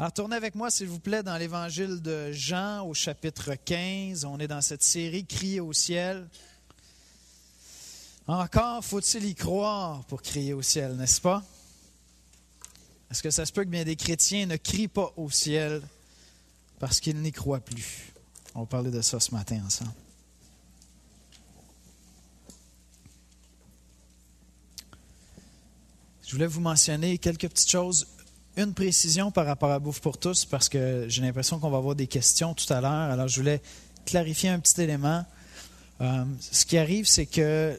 Alors, tournez avec moi, s'il vous plaît, dans l'Évangile de Jean, au chapitre 15. On est dans cette série « Crier au ciel ». Encore faut-il y croire pour crier au ciel, n'est-ce pas? Est-ce que ça se peut que bien des chrétiens ne crient pas au ciel parce qu'ils n'y croient plus? On va parler de ça ce matin ensemble. Je voulais vous mentionner quelques petites choses. Une précision par rapport à Bouffe pour tous, parce que j'ai l'impression qu'on va avoir des questions tout à l'heure. Alors, je voulais clarifier un petit élément. Ce qui arrive, c'est que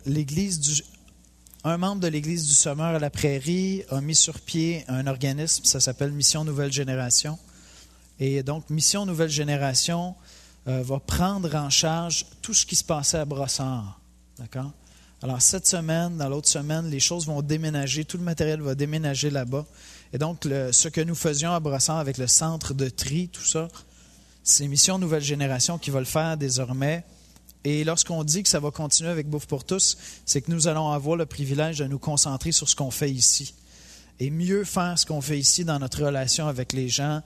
un membre de l'Église du Sommeur à la Prairie a mis sur pied un organisme, ça s'appelle Mission Nouvelle Génération. Et donc, Mission Nouvelle Génération va prendre en charge tout ce qui se passait à Brossard. D'accord? Alors, cette semaine, dans l'autre semaine, les choses vont déménager, tout le matériel va déménager là-bas. Et donc, ce que nous faisions à Brossard avec le centre de tri, tout ça, c'est Mission Nouvelle Génération qui va le faire désormais. Et lorsqu'on dit que ça va continuer avec Bouffe pour tous, c'est que nous allons avoir le privilège de nous concentrer sur ce qu'on fait ici. Et mieux faire ce qu'on fait ici dans notre relation avec les gens,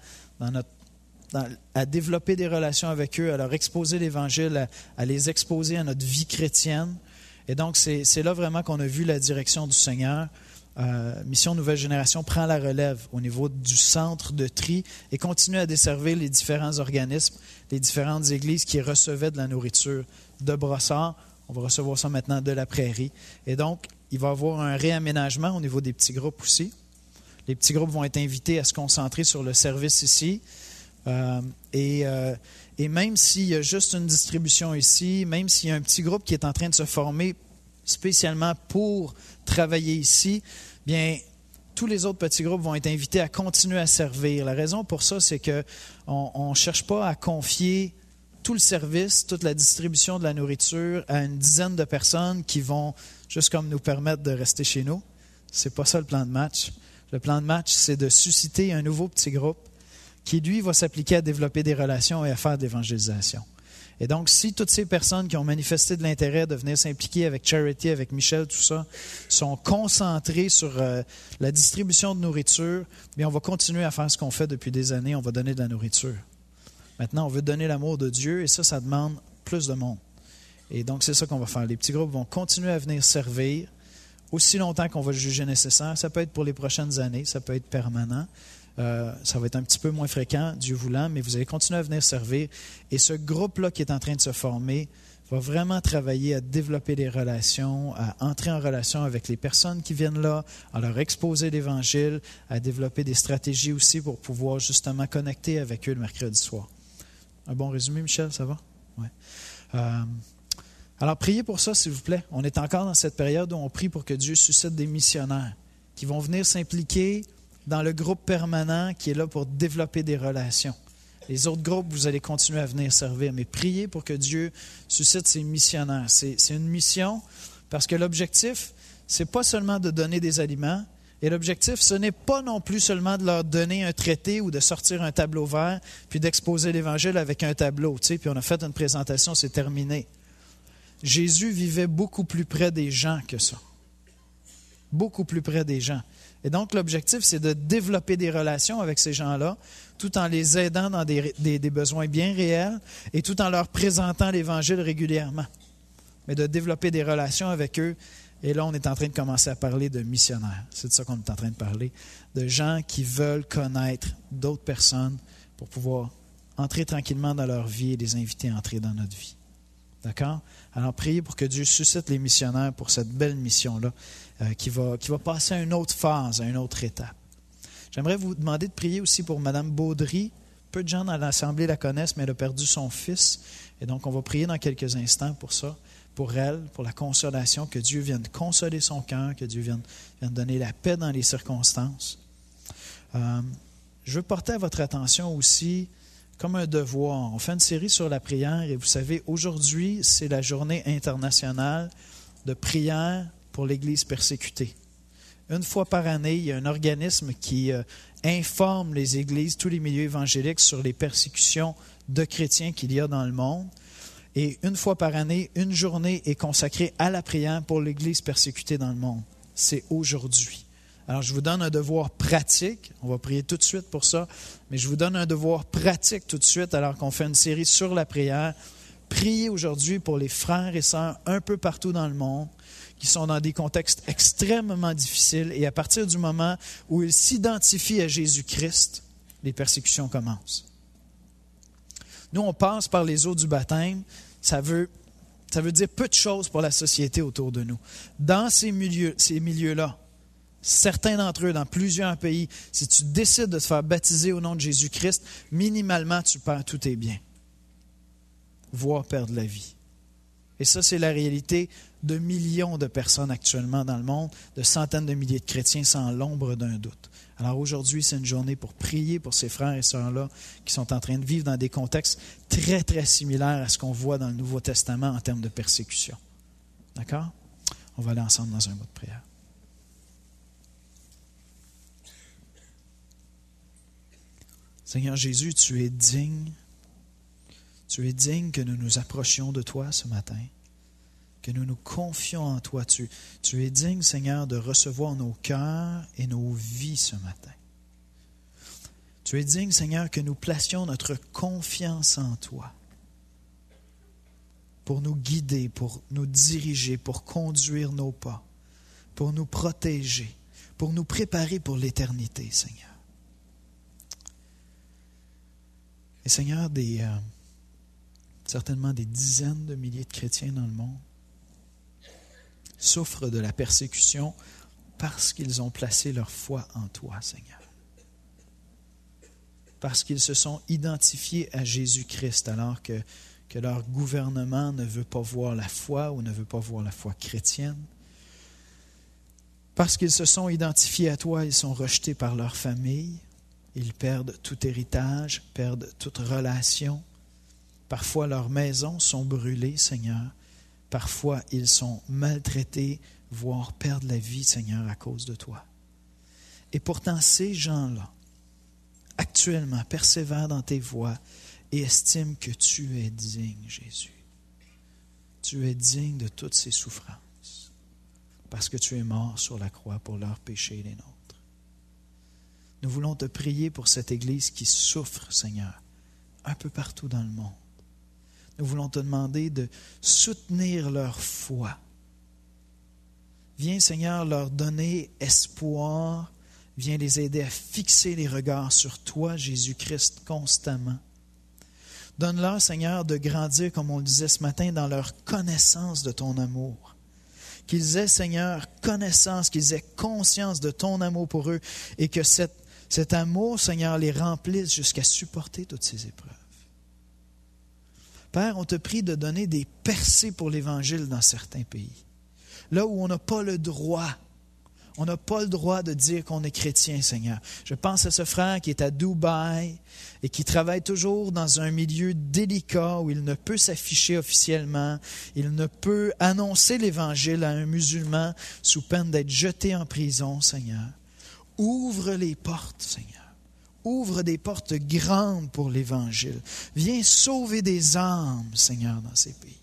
à développer des relations avec eux, à leur exposer l'Évangile, à les exposer à notre vie chrétienne. Et donc, c'est là vraiment qu'on a vu la direction du Seigneur. Mission Nouvelle Génération prend la relève au niveau du centre de tri et continue à desservir les différents organismes, les différentes églises qui recevaient de la nourriture de Brossard. On va recevoir ça maintenant de la Prairie. Et donc, il va y avoir un réaménagement au niveau des petits groupes aussi. Les petits groupes vont être invités à se concentrer sur le service ici. Et même s'il y a juste une distribution ici, même s'il y a un petit groupe qui est en train de se former spécialement pour travailler ici, bien, tous les autres petits groupes vont être invités à continuer à servir. La raison pour ça, c'est qu'on ne cherche pas à confier tout le service, toute la distribution de la nourriture à une dizaine de personnes qui vont juste comme nous permettre de rester chez nous. Ce n'est pas ça le plan de match. Le plan de match, c'est de susciter un nouveau petit groupe qui, lui, va s'appliquer à développer des relations et à faire de l'évangélisation. Et donc, si toutes ces personnes qui ont manifesté de l'intérêt de venir s'impliquer avec Charity, avec Michel, tout ça, sont concentrées sur la distribution de nourriture, bien, on va continuer à faire ce qu'on fait depuis des années, on va donner de la nourriture. Maintenant, on veut donner l'amour de Dieu et ça demande plus de monde. Et donc, c'est ça qu'on va faire. Les petits groupes vont continuer à venir servir aussi longtemps qu'on va le juger nécessaire. Ça peut être pour les prochaines années, ça peut être permanent. Ça va être un petit peu moins fréquent, Dieu voulant, mais vous allez continuer à venir servir. Et ce groupe-là qui est en train de se former va vraiment travailler à développer des relations, à entrer en relation avec les personnes qui viennent là, à leur exposer l'Évangile, à développer des stratégies aussi pour pouvoir justement connecter avec eux le mercredi soir. Un bon résumé, Michel, ça va? Oui. Alors, priez pour ça, s'il vous plaît. On est encore dans cette période où on prie pour que Dieu suscite des missionnaires qui vont venir s'impliquer dans le groupe permanent qui est là pour développer des relations. Les autres groupes, vous allez continuer à venir servir, mais priez pour que Dieu suscite ces missionnaires. C'est une mission parce que l'objectif, ce n'est pas seulement de donner des aliments, et l'objectif, ce n'est pas non plus seulement de leur donner un traité ou de sortir un tableau vert puis d'exposer l'Évangile avec un tableau, tu sais, puis on a fait une présentation, c'est terminé. Jésus vivait beaucoup plus près des gens que ça. Beaucoup plus près des gens. Et donc, l'objectif, c'est de développer des relations avec ces gens-là, tout en les aidant dans des besoins bien réels et tout en leur présentant l'Évangile régulièrement. Mais de développer des relations avec eux. Et là, on est en train de commencer à parler de missionnaires. C'est de ça qu'on est en train de parler. De gens qui veulent connaître d'autres personnes pour pouvoir entrer tranquillement dans leur vie et les inviter à entrer dans notre vie. D'accord? Alors, priez pour que Dieu suscite les missionnaires pour cette belle mission-là qui va passer à une autre phase, à une autre étape. J'aimerais vous demander de prier aussi pour Mme Baudry. Peu de gens dans l'Assemblée la connaissent, mais elle a perdu son fils. Et donc, on va prier dans quelques instants pour ça, pour elle, pour la consolation, que Dieu vienne consoler son cœur, que Dieu vienne donner la paix dans les circonstances. Je veux porter à votre attention aussi comme un devoir. On fait une série sur la prière et vous savez, aujourd'hui, c'est la journée internationale de prière pour l'Église persécutée. Une fois par année, il y a un organisme qui informe les églises, tous les milieux évangéliques sur les persécutions de chrétiens qu'il y a dans le monde. Et une fois par année, une journée est consacrée à la prière pour l'Église persécutée dans le monde. C'est aujourd'hui. Alors, je vous donne un devoir pratique. On va prier tout de suite pour ça. Mais je vous donne un devoir pratique tout de suite alors qu'on fait une série sur la prière. Priez aujourd'hui pour les frères et sœurs un peu partout dans le monde qui sont dans des contextes extrêmement difficiles. Et à partir du moment où ils s'identifient à Jésus-Christ, les persécutions commencent. Nous, on passe par les eaux du baptême. Ça veut dire peu de choses pour la société autour de nous. Dans ces milieux-là, certains d'entre eux, dans plusieurs pays, si tu décides de te faire baptiser au nom de Jésus-Christ, minimalement, tu perds tous tes biens, voire perdre la vie. Et ça, c'est la réalité de millions de personnes actuellement dans le monde, de centaines de milliers de chrétiens sans l'ombre d'un doute. Alors aujourd'hui, c'est une journée pour prier pour ces frères et sœurs-là qui sont en train de vivre dans des contextes très, très similaires à ce qu'on voit dans le Nouveau Testament en termes de persécution. D'accord? On va aller ensemble dans un mot de prière. Seigneur Jésus, tu es digne. Tu es digne que nous nous approchions de toi ce matin, que nous nous confions en toi. Tu es digne, Seigneur, de recevoir nos cœurs et nos vies ce matin. Tu es digne, Seigneur, que nous placions notre confiance en toi pour nous guider, pour nous diriger, pour conduire nos pas, pour nous protéger, pour nous préparer pour l'éternité, Seigneur. Et Seigneur, certainement des dizaines de milliers de chrétiens dans le monde souffrent de la persécution parce qu'ils ont placé leur foi en toi, Seigneur. Parce qu'ils se sont identifiés à Jésus-Christ alors que leur gouvernement ne veut pas voir la foi ou ne veut pas voir la foi chrétienne. Parce qu'ils se sont identifiés à toi, ils sont rejetés par leur famille. Ils perdent tout héritage, perdent toute relation. Parfois, leurs maisons sont brûlées, Seigneur. Parfois, ils sont maltraités, voire perdent la vie, Seigneur, à cause de toi. Et pourtant, ces gens-là, actuellement, persévèrent dans tes voies et estiment que tu es digne, Jésus. Tu es digne de toutes ces souffrances, parce que tu es mort sur la croix pour leurs péchés et les nôtres. Nous voulons te prier pour cette Église qui souffre, Seigneur, un peu partout dans le monde. Nous voulons te demander de soutenir leur foi. Viens, Seigneur, leur donner espoir. Viens les aider à fixer les regards sur toi, Jésus-Christ, constamment. Donne-leur, Seigneur, de grandir, comme on le disait ce matin, dans leur connaissance de ton amour. Qu'ils aient, Seigneur, connaissance, qu'ils aient conscience de ton amour pour eux et que cet amour, Seigneur, les remplisse jusqu'à supporter toutes ces épreuves. Père, on te prie de donner des percées pour l'Évangile dans certains pays. Là où on n'a pas le droit. On n'a pas le droit de dire qu'on est chrétien, Seigneur. Je pense à ce frère qui est à Dubaï et qui travaille toujours dans un milieu délicat où il ne peut s'afficher officiellement. Il ne peut annoncer l'Évangile à un musulman sous peine d'être jeté en prison, Seigneur. Ouvre les portes, Seigneur. Ouvre des portes grandes pour l'Évangile. Viens sauver des âmes, Seigneur, dans ces pays.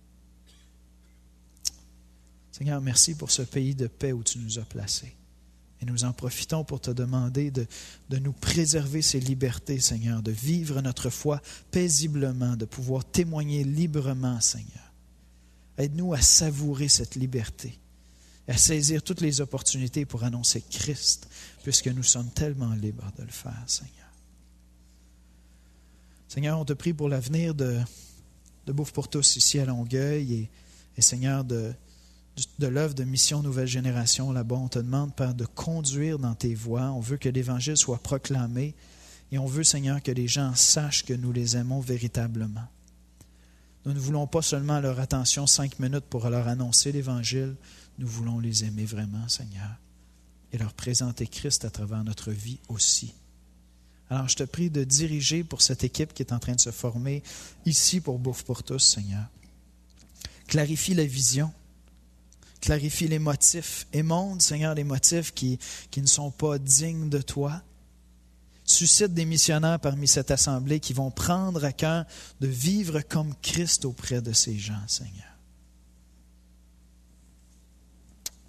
Seigneur, merci pour ce pays de paix où tu nous as placés. Et nous en profitons pour te demander de nous préserver ces libertés, Seigneur, de vivre notre foi paisiblement, de pouvoir témoigner librement, Seigneur. Aide-nous à savourer cette liberté, à saisir toutes les opportunités pour annoncer Christ, puisque nous sommes tellement libres de le faire, Seigneur. Seigneur, on te prie pour l'avenir de Bouffe pour tous ici à Longueuil et Seigneur, de l'œuvre de Mission Nouvelle Génération là-bas. On te demande, Père, de conduire dans tes voies. On veut que l'Évangile soit proclamé et on veut, Seigneur, que les gens sachent que nous les aimons véritablement. Nous ne voulons pas seulement leur attention 5 minutes pour leur annoncer l'Évangile. Nous voulons les aimer vraiment, Seigneur, et leur présenter Christ à travers notre vie aussi. Alors, je te prie de diriger pour cette équipe qui est en train de se former ici pour Bouffe pour tous, Seigneur. Clarifie la vision. Clarifie les motifs. Émonde, Seigneur, les motifs qui ne sont pas dignes de toi. Suscite des missionnaires parmi cette assemblée qui vont prendre à cœur de vivre comme Christ auprès de ces gens, Seigneur.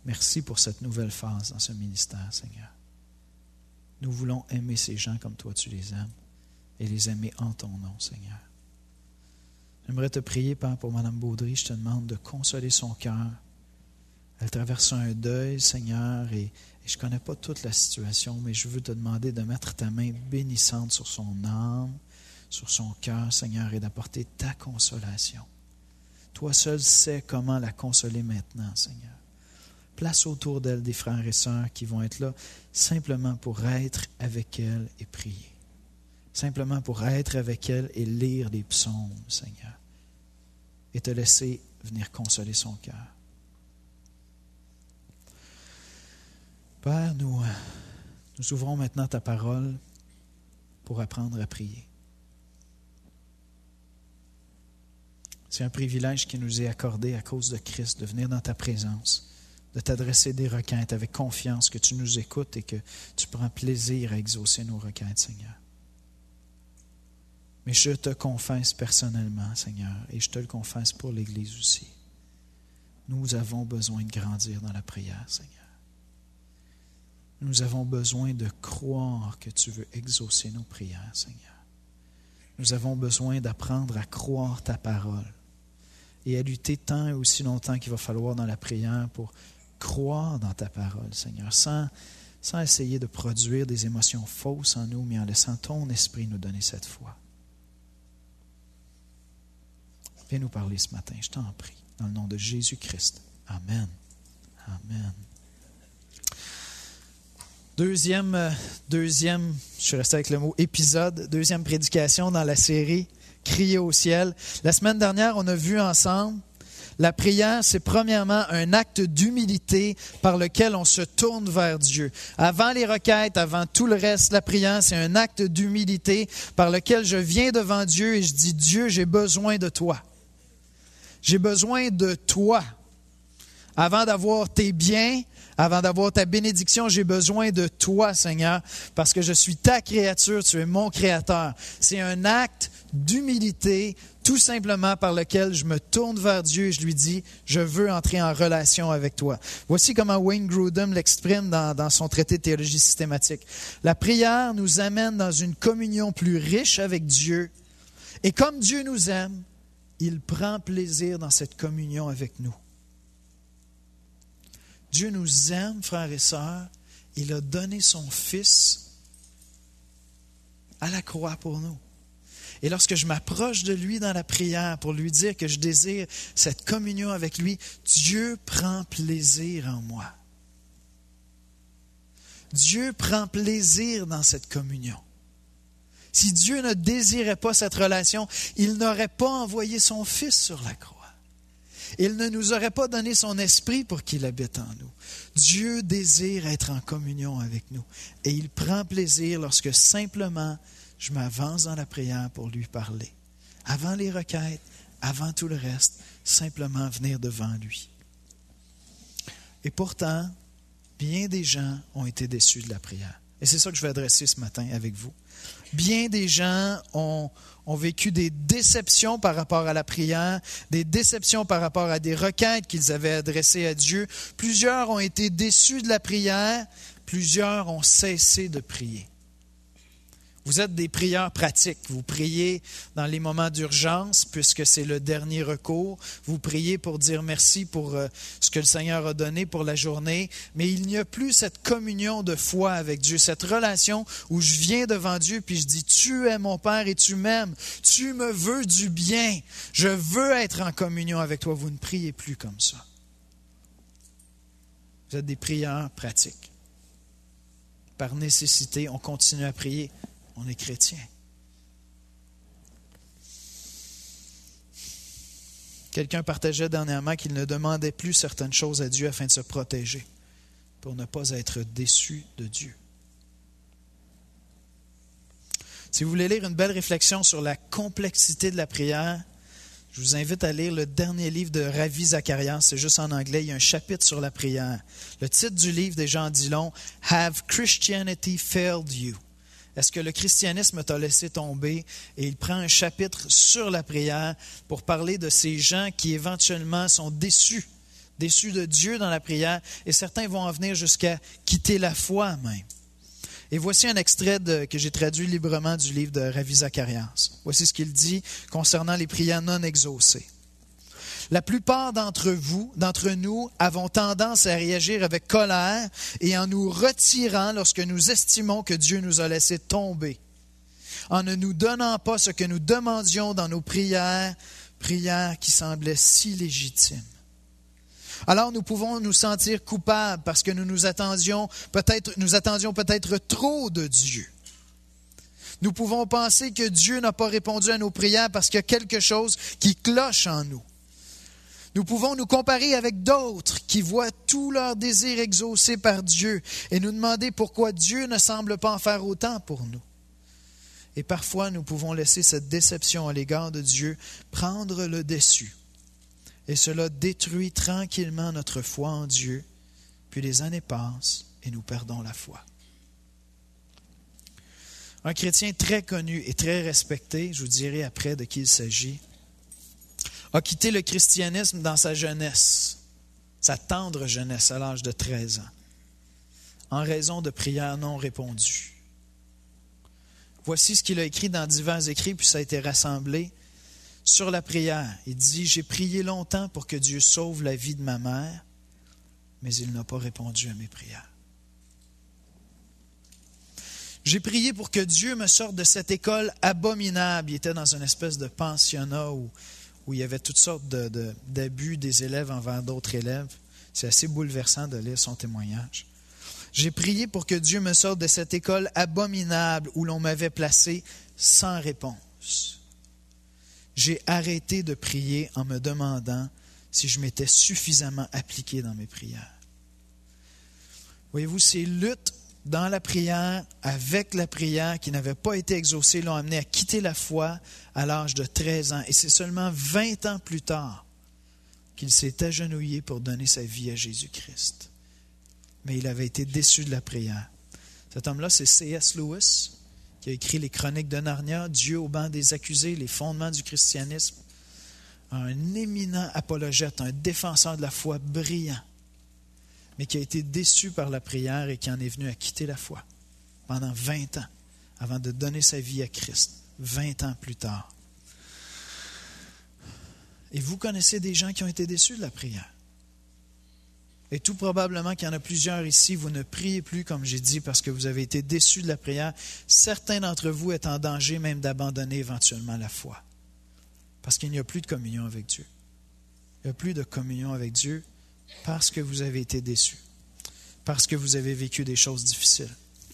Merci pour cette nouvelle phase dans ce ministère, Seigneur. Nous voulons aimer ces gens comme toi tu les aimes et les aimer en ton nom, Seigneur. J'aimerais te prier, Père, pour Mme Baudry. Je te demande de consoler son cœur. Elle traverse un deuil, Seigneur, et je ne connais pas toute la situation, mais je veux te demander de mettre ta main bénissante sur son âme, sur son cœur, Seigneur, et d'apporter ta consolation. Toi seul sais comment la consoler maintenant, Seigneur. Place autour d'elle des frères et sœurs qui vont être là simplement pour être avec elle et prier. Simplement pour être avec elle et lire les psaumes, Seigneur. Et te laisser venir consoler son cœur. Père, nous ouvrons maintenant ta parole pour apprendre à prier. C'est un privilège qui nous est accordé à cause de Christ de venir dans ta présence, de t'adresser des requêtes avec confiance, que tu nous écoutes et que tu prends plaisir à exaucer nos requêtes, Seigneur. Mais je te confesse personnellement, Seigneur, et je te le confesse pour l'Église aussi. Nous avons besoin de grandir dans la prière, Seigneur. Nous avons besoin de croire que tu veux exaucer nos prières, Seigneur. Nous avons besoin d'apprendre à croire ta parole et à lutter tant et aussi longtemps qu'il va falloir dans la prière pour croire dans ta parole, Seigneur, sans essayer de produire des émotions fausses en nous, mais en laissant ton esprit nous donner cette foi. Viens nous parler ce matin, je t'en prie, dans le nom de Jésus-Christ. Amen. Amen. Deuxième, je suis resté avec le mot épisode, deuxième prédication dans la série Crier au ciel. La semaine dernière, on a vu ensemble, la prière, c'est premièrement un acte d'humilité par lequel on se tourne vers Dieu. Avant les requêtes, avant tout le reste, la prière, c'est un acte d'humilité par lequel je viens devant Dieu et je dis, Dieu, j'ai besoin de toi. J'ai besoin de toi. Avant d'avoir tes biens, avant d'avoir ta bénédiction, j'ai besoin de toi, Seigneur, parce que je suis ta créature, tu es mon créateur. C'est un acte d'humilité, tout simplement par lequel je me tourne vers Dieu et je lui dis, je veux entrer en relation avec toi. Voici comment Wayne Grudem l'exprime dans son traité de théologie systématique. La prière nous amène dans une communion plus riche avec Dieu et comme Dieu nous aime, il prend plaisir dans cette communion avec nous. Dieu nous aime, frères et sœurs. Il a donné son Fils à la croix pour nous. Et lorsque je m'approche de lui dans la prière pour lui dire que je désire cette communion avec lui, Dieu prend plaisir en moi. Dieu prend plaisir dans cette communion. Si Dieu ne désirait pas cette relation, il n'aurait pas envoyé son Fils sur la croix. Il ne nous aurait pas donné son esprit pour qu'il habite en nous. Dieu désire être en communion avec nous. Et il prend plaisir lorsque simplement je m'avance dans la prière pour lui parler. Avant les requêtes, avant tout le reste, simplement venir devant lui. Et pourtant, bien des gens ont été déçus de la prière. Et c'est ça que je vais adresser ce matin avec vous. Bien des gens ont vécu des déceptions par rapport à la prière, des déceptions par rapport à des requêtes qu'ils avaient adressées à Dieu. Plusieurs ont été déçus de la prière, plusieurs ont cessé de prier. Vous êtes des prieurs pratiques. Vous priez dans les moments d'urgence, puisque c'est le dernier recours. Vous priez pour dire merci pour ce que le Seigneur a donné pour la journée. Mais il n'y a plus cette communion de foi avec Dieu, cette relation où je viens devant Dieu puis je dis, tu es mon Père et tu m'aimes. Tu me veux du bien. Je veux être en communion avec toi. Vous ne priez plus comme ça. Vous êtes des prieurs pratiques. Par nécessité, on continue à prier. On est chrétien. Quelqu'un partageait dernièrement qu'il ne demandait plus certaines choses à Dieu afin de se protéger, pour ne pas être déçu de Dieu. Si vous voulez lire une belle réflexion sur la complexité de la prière, je vous invite à lire le dernier livre de Ravi Zacharias. C'est juste en anglais. Il y a un chapitre sur la prière. Le titre du livre, déjà en dit long, « Have Christianity failed you ?» Est-ce que le christianisme t'a laissé tomber? Et il prend un chapitre sur la prière pour parler de ces gens qui éventuellement sont déçus déçus de Dieu dans la prière, et certains vont en venir jusqu'à quitter la foi même. Et voici un extrait que j'ai traduit librement du livre de Ravi Zacharias. Voici ce qu'il dit concernant les prières non exaucées. La plupart d'entre nous, avons tendance à réagir avec colère et en nous retirant lorsque nous estimons que Dieu nous a laissé tomber, en ne nous donnant pas ce que nous demandions dans nos prières qui semblaient si légitimes. Alors nous pouvons nous sentir coupables parce que nous attendions peut-être trop de Dieu. Nous pouvons penser que Dieu n'a pas répondu à nos prières parce qu'il y a quelque chose qui cloche en nous. Nous pouvons nous comparer avec d'autres qui voient tous leurs désirs exaucés par Dieu et nous demander pourquoi Dieu ne semble pas en faire autant pour nous. Et parfois, nous pouvons laisser cette déception à l'égard de Dieu prendre le dessus. Et cela détruit tranquillement notre foi en Dieu. Puis les années passent et nous perdons la foi. Un chrétien très connu et très respecté, je vous dirai après de qui il s'agit, a quitté le christianisme dans sa jeunesse, sa tendre jeunesse à l'âge de 13 ans, en raison de prières non répondues. Voici ce qu'il a écrit dans divers écrits, puis ça a été rassemblé sur la prière. Il dit « J'ai prié longtemps pour que Dieu sauve la vie de ma mère, mais il n'a pas répondu à mes prières. J'ai prié pour que Dieu me sorte de cette école abominable. » Il était dans une espèce de pensionnat où il y avait toutes sortes d'abus des élèves envers d'autres élèves. C'est assez bouleversant de lire son témoignage. J'ai prié pour que Dieu me sorte de cette école abominable où l'on m'avait placé sans réponse. J'ai arrêté de prier en me demandant si je m'étais suffisamment appliqué dans mes prières. Voyez-vous, ces luttes dans la prière, avec la prière qui n'avait pas été exaucée, l'ont amené à quitter la foi à l'âge de 13 ans. Et c'est seulement 20 ans plus tard qu'il s'est agenouillé pour donner sa vie à Jésus-Christ. Mais il avait été déçu de la prière. Cet homme-là, c'est C.S. Lewis, qui a écrit les Chroniques de Narnia, Dieu au banc des accusés, les fondements du christianisme. Un éminent apologète, un défenseur de la foi brillant, mais qui a été déçu par la prière et qui en est venu à quitter la foi pendant 20 ans, avant de donner sa vie à Christ, 20 ans plus tard. Et vous connaissez des gens qui ont été déçus de la prière. Et tout probablement qu'il y en a plusieurs ici, vous ne priez plus, comme j'ai dit, parce que vous avez été déçus de la prière. Certains d'entre vous est en danger même d'abandonner éventuellement la foi, parce qu'il n'y a plus de communion avec Dieu. Il n'y a plus de communion avec Dieu parce que vous avez été déçus, parce que vous avez vécu des choses difficiles.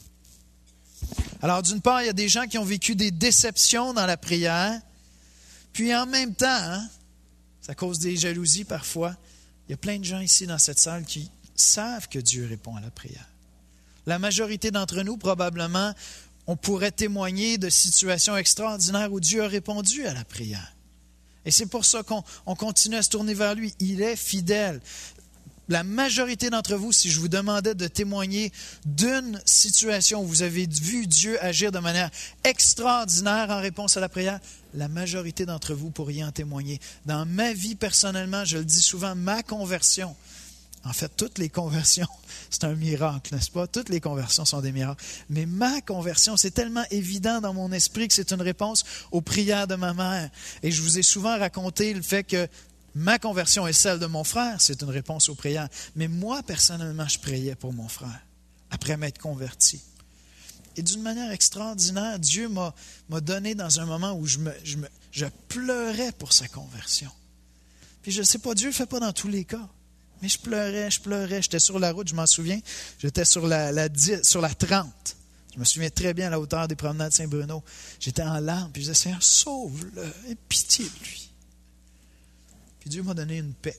Alors, d'une part, il y a des gens qui ont vécu des déceptions dans la prière, puis en même temps, ça cause des jalousies parfois, il y a plein de gens ici dans cette salle qui savent que Dieu répond à la prière. La majorité d'entre nous, probablement, on pourrait témoigner de situations extraordinaires où Dieu a répondu à la prière. Et c'est pour ça qu'on continue à se tourner vers lui. Il est fidèle. La majorité d'entre vous, si je vous demandais de témoigner d'une situation où vous avez vu Dieu agir de manière extraordinaire en réponse à la prière, la majorité d'entre vous pourriez en témoigner. Dans ma vie personnellement, je le dis souvent, ma conversion, en fait, toutes les conversions, c'est un miracle, n'est-ce pas? Toutes les conversions sont des miracles. Mais ma conversion, c'est tellement évident dans mon esprit que c'est une réponse aux prières de ma mère. Et je vous ai souvent raconté le fait que ma conversion est celle de mon frère, c'est une réponse aux prières. Mais moi, personnellement, je priais pour mon frère, après m'être converti. Et d'une manière extraordinaire, Dieu m'a donné dans un moment où je pleurais pour sa conversion. Puis je ne sais pas, Dieu ne le fait pas dans tous les cas. Mais je pleurais. J'étais sur la route, je m'en souviens. J'étais sur la 30. Je me souviens très bien à la hauteur des promenades Saint-Bruno. J'étais en larmes, puis je disais, Seigneur, sauve-le, aie pitié de lui. Puis Dieu m'a donné une paix.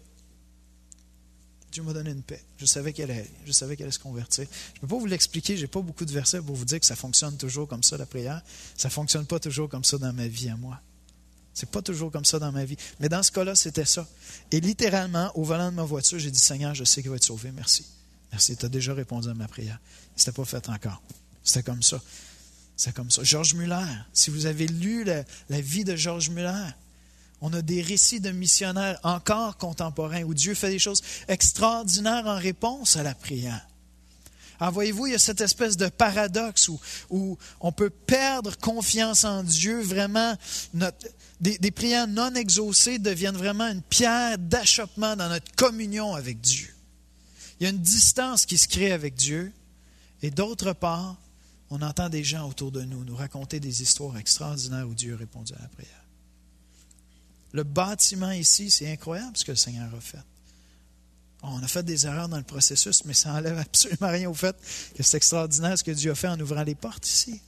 Dieu m'a donné une paix. Je savais qu'elle allait se convertir. Je ne peux pas vous l'expliquer, je n'ai pas beaucoup de versets pour vous dire que ça fonctionne toujours comme ça, la prière. Ça ne fonctionne pas toujours comme ça dans ma vie à moi. C'est pas toujours comme ça dans ma vie. Mais dans ce cas-là, c'était ça. Et littéralement, au volant de ma voiture, j'ai dit, Seigneur, je sais qu'il va être sauvé, merci. Merci, tu as déjà répondu à ma prière. Ce n'était pas fait encore. C'était comme ça. C'est comme ça. George Muller, si vous avez lu la vie de George Muller, On a des récits de missionnaires encore contemporains où Dieu fait des choses extraordinaires en réponse à la prière. Alors voyez-vous, il y a cette espèce de paradoxe où on peut perdre confiance en Dieu. Vraiment, des prières non exaucées deviennent vraiment une pierre d'achoppement dans notre communion avec Dieu. Il y a une distance qui se crée avec Dieu. Et d'autre part, on entend des gens autour de nous raconter des histoires extraordinaires où Dieu a répondu à la prière. Le bâtiment ici, c'est incroyable ce que le Seigneur a fait. On a fait des erreurs dans le processus, mais ça n'enlève absolument rien au fait que c'est extraordinaire ce que Dieu a fait en ouvrant les portes ici.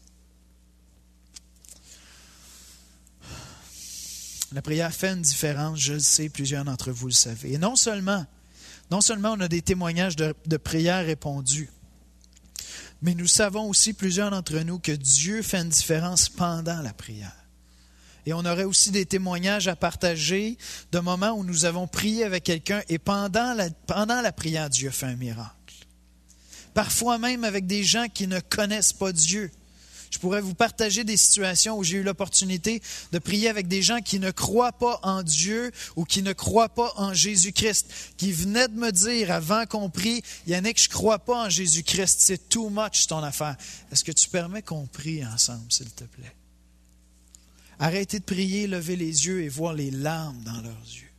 La prière fait une différence, je le sais, plusieurs d'entre vous le savez. Et non seulement on a des témoignages de prières répondues, mais nous savons aussi, plusieurs d'entre nous, que Dieu fait une différence pendant la prière. Et on aurait aussi des témoignages à partager de moments où nous avons prié avec quelqu'un et pendant la prière, Dieu fait un miracle. Parfois même avec des gens qui ne connaissent pas Dieu. Je pourrais vous partager des situations où j'ai eu l'opportunité de prier avec des gens qui ne croient pas en Dieu ou qui ne croient pas en Jésus-Christ, qui venaient de me dire avant qu'on prie, Yannick, je ne crois pas en Jésus-Christ, c'est too much ton affaire. Est-ce que tu permets qu'on prie ensemble, s'il te plaît? Arrêtez de prier, levez les yeux et voir les larmes dans leurs yeux.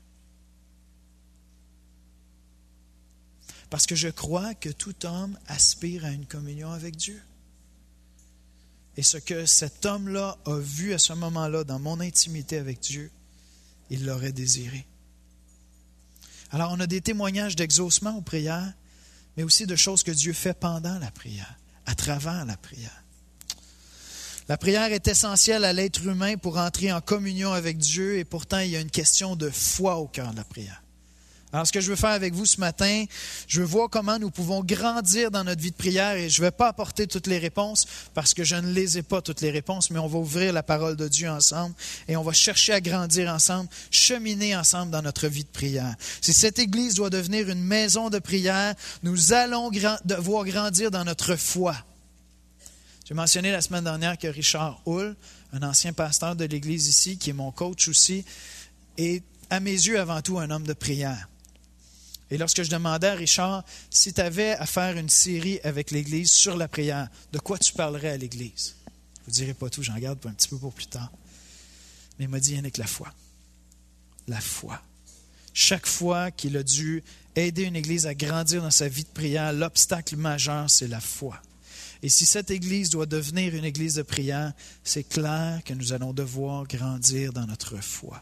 Parce que je crois que tout homme aspire à une communion avec Dieu. Et ce que cet homme-là a vu à ce moment-là dans mon intimité avec Dieu, il l'aurait désiré. Alors on a des témoignages d'exaucement aux prières, mais aussi de choses que Dieu fait pendant la prière, à travers la prière. La prière est essentielle à l'être humain pour entrer en communion avec Dieu et pourtant il y a une question de foi au cœur de la prière. Alors ce que je veux faire avec vous ce matin, je veux voir comment nous pouvons grandir dans notre vie de prière et je ne vais pas apporter toutes les réponses parce que je ne les ai pas toutes les réponses, mais on va ouvrir la parole de Dieu ensemble et on va chercher à grandir ensemble, cheminer ensemble dans notre vie de prière. Si cette Église doit devenir une maison de prière, nous allons devoir grandir dans notre foi. J'ai mentionné la semaine dernière que Richard Hull, un ancien pasteur de l'Église ici, qui est mon coach aussi, est à mes yeux avant tout un homme de prière. Et lorsque je demandais à Richard si tu avais à faire une série avec l'Église sur la prière, de quoi tu parlerais à l'Église? Je ne vous dirai pas tout, j'en garde un petit peu pour plus tard. Mais il m'a dit, Yannick, la foi. La foi. Chaque fois qu'il a dû aider une Église à grandir dans sa vie de prière, l'obstacle majeur, c'est la foi. Et si cette Église doit devenir une Église de prière, c'est clair que nous allons devoir grandir dans notre foi.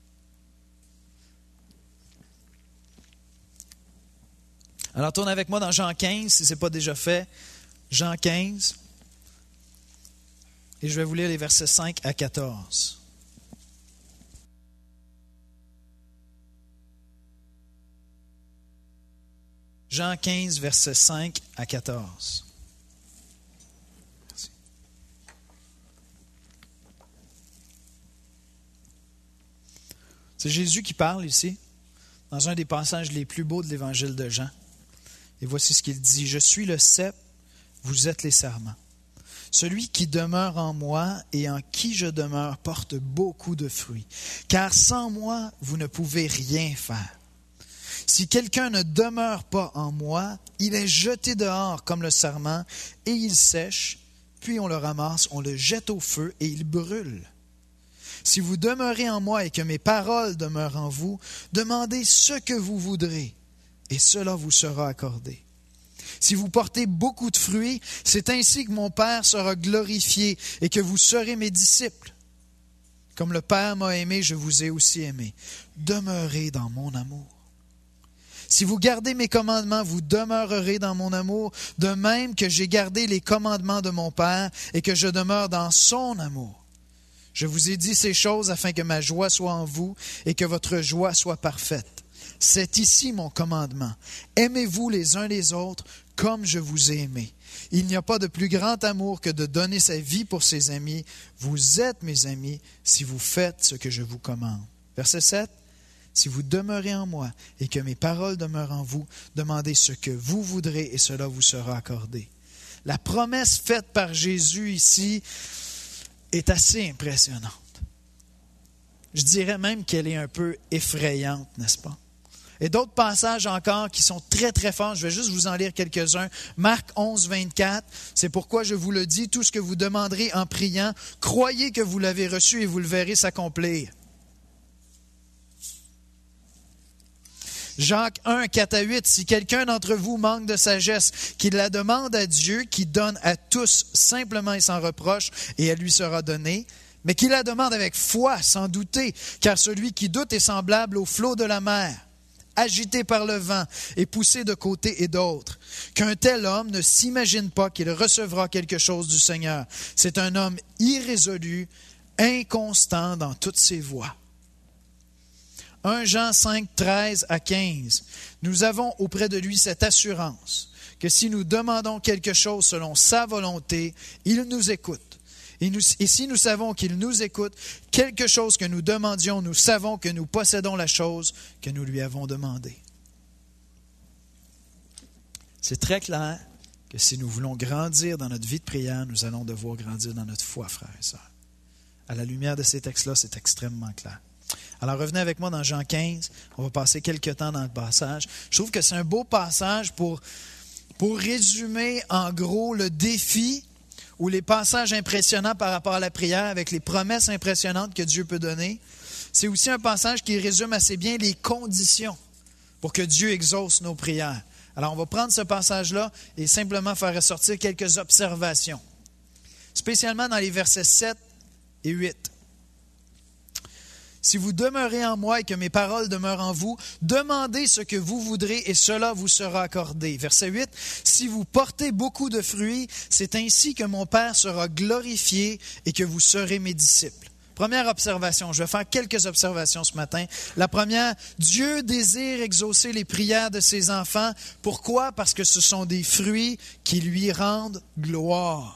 Alors, tourne avec moi dans Jean 15, si ce n'est pas déjà fait. Jean 15. Et je vais vous lire les versets 5 à 14. Jean 15, versets 5 à 14. Merci. C'est Jésus qui parle ici, dans un des passages les plus beaux de l'Évangile de Jean. Et voici ce qu'il dit. « Je suis le cep, vous êtes les sarments. Celui qui demeure en moi et en qui je demeure porte beaucoup de fruits. Car sans moi, vous ne pouvez rien faire. Si quelqu'un ne demeure pas en moi, il est jeté dehors comme le sarment et il sèche, puis on le ramasse, on le jette au feu et il brûle. Si vous demeurez en moi et que mes paroles demeurent en vous, demandez ce que vous voudrez. Et cela vous sera accordé. Si vous portez beaucoup de fruits, c'est ainsi que mon Père sera glorifié et que vous serez mes disciples. Comme le Père m'a aimé, je vous ai aussi aimé. Demeurez dans mon amour. Si vous gardez mes commandements, vous demeurerez dans mon amour, de même que j'ai gardé les commandements de mon Père et que je demeure dans son amour. Je vous ai dit ces choses afin que ma joie soit en vous et que votre joie soit parfaite. C'est ici mon commandement. Aimez-vous les uns les autres comme je vous ai aimé. Il n'y a pas de plus grand amour que de donner sa vie pour ses amis. Vous êtes mes amis si vous faites ce que je vous commande. Verset 7. Si vous demeurez en moi et que mes paroles demeurent en vous, demandez ce que vous voudrez et cela vous sera accordé. La promesse faite par Jésus ici est assez impressionnante. Je dirais même qu'elle est un peu effrayante, n'est-ce pas? Et d'autres passages encore qui sont très, très forts. Je vais juste vous en lire quelques-uns. Marc 11, 24. C'est pourquoi je vous le dis, tout ce que vous demanderez en priant, croyez que vous l'avez reçu et vous le verrez s'accomplir. Jacques 1, 4 à 8. Si quelqu'un d'entre vous manque de sagesse, qu'il la demande à Dieu, qui donne à tous simplement et sans reproche, et elle lui sera donnée. Mais qu'il la demande avec foi, sans douter, car celui qui doute est semblable au flot de la mer, agité par le vent et poussé de côté et d'autre. Qu'un tel homme ne s'imagine pas qu'il recevra quelque chose du Seigneur. C'est un homme irrésolu, inconstant dans toutes ses voies. 1 Jean 5, 13 à 15. Nous avons auprès de lui cette assurance que si nous demandons quelque chose selon sa volonté, il nous écoute. Et si nous savons qu'il nous écoute, quelque chose que nous demandions, nous savons que nous possédons la chose que nous lui avons demandée. C'est très clair que si nous voulons grandir dans notre vie de prière, nous allons devoir grandir dans notre foi, frères et sœurs. À la lumière de ces textes-là, c'est extrêmement clair. Alors revenez avec moi dans Jean 15. On va passer quelques temps dans le passage. Je trouve que c'est un beau passage pour résumer en gros le défi ou les passages impressionnants par rapport à la prière avec les promesses impressionnantes que Dieu peut donner. C'est aussi un passage qui résume assez bien les conditions pour que Dieu exauce nos prières. Alors, on va prendre ce passage-là et simplement faire ressortir quelques observations, spécialement dans les versets 7 et 8. Si vous demeurez en moi et que mes paroles demeurent en vous, demandez ce que vous voudrez et cela vous sera accordé. Verset 8, si vous portez beaucoup de fruits, c'est ainsi que mon Père sera glorifié et que vous serez mes disciples. Première observation, je vais faire quelques observations ce matin. La première, Dieu désire exaucer les prières de ses enfants. Pourquoi? Parce que ce sont des fruits qui lui rendent gloire.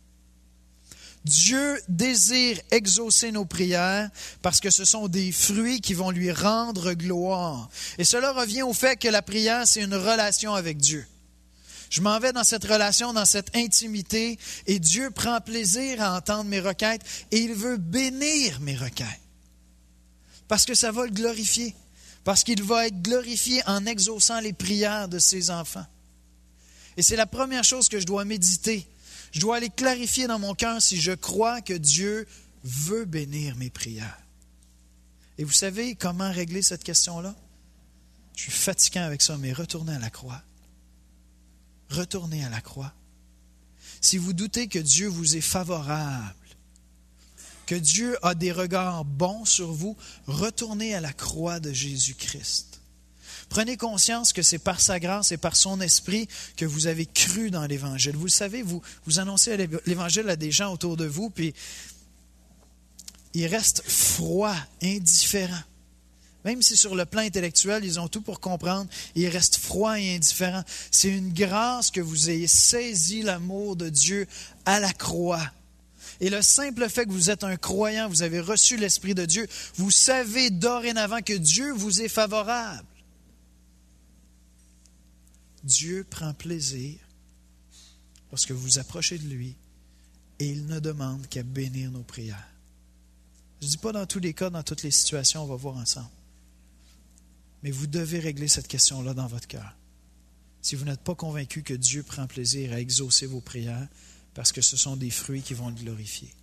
Dieu désire exaucer nos prières parce que ce sont des fruits qui vont lui rendre gloire. Et cela revient au fait que la prière, c'est une relation avec Dieu. Je m'en vais dans cette relation, dans cette intimité, et Dieu prend plaisir à entendre mes requêtes et il veut bénir mes requêtes. Parce que ça va le glorifier. Parce qu'il va être glorifié en exaucant les prières de ses enfants. Et c'est la première chose que je dois méditer. Je dois aller clarifier dans mon cœur si je crois que Dieu veut bénir mes prières. Et vous savez comment régler cette question-là? Je suis fatiguant avec ça, mais retournez à la croix. Retournez à la croix. Si vous doutez que Dieu vous est favorable, que Dieu a des regards bons sur vous, retournez à la croix de Jésus-Christ. Prenez conscience que c'est par sa grâce et par son esprit que vous avez cru dans l'Évangile. Vous le savez, vous annoncez l'Évangile à des gens autour de vous, puis ils restent froids, indifférents. Même si sur le plan intellectuel, ils ont tout pour comprendre, ils restent froids et indifférents. C'est une grâce que vous ayez saisi l'amour de Dieu à la croix. Et le simple fait que vous êtes un croyant, vous avez reçu l'Esprit de Dieu, vous savez dorénavant que Dieu vous est favorable. Dieu prend plaisir lorsque vous vous approchez de lui et il ne demande qu'à bénir nos prières. Je ne dis pas dans tous les cas, dans toutes les situations, on va voir ensemble. Mais vous devez régler cette question-là dans votre cœur. Si vous n'êtes pas convaincu que Dieu prend plaisir à exaucer vos prières, parce que ce sont des fruits qui vont le glorifier.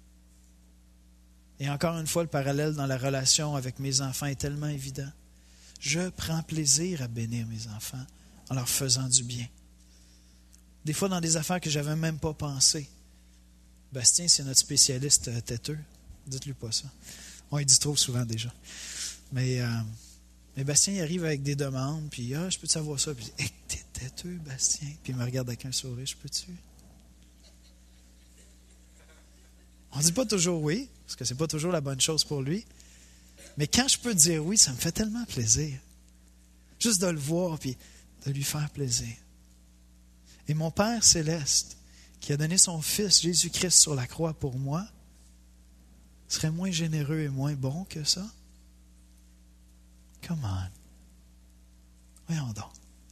Et encore une fois, le parallèle dans la relation avec mes enfants est tellement évident. Je prends plaisir à bénir mes enfants en leur faisant du bien. Des fois, dans des affaires que je n'avais même pas pensé. Bastien, c'est notre spécialiste têteux. Dites-lui pas ça. On y dit trop souvent déjà. Mais Bastien, il arrive avec des demandes, puis « Ah, je peux-tu savoir ça? » Puis « Hey, t'es têteux, Bastien. » Puis il me regarde avec un sourire, « Je peux-tu? » On ne dit pas toujours oui, parce que ce n'est pas toujours la bonne chose pour lui. Mais quand je peux dire oui, ça me fait tellement plaisir. Juste de le voir, puis de lui faire plaisir. Et mon Père céleste, qui a donné son Fils Jésus-Christ sur la croix pour moi, serait moins généreux et moins bon que ça? Come on. Voyons donc.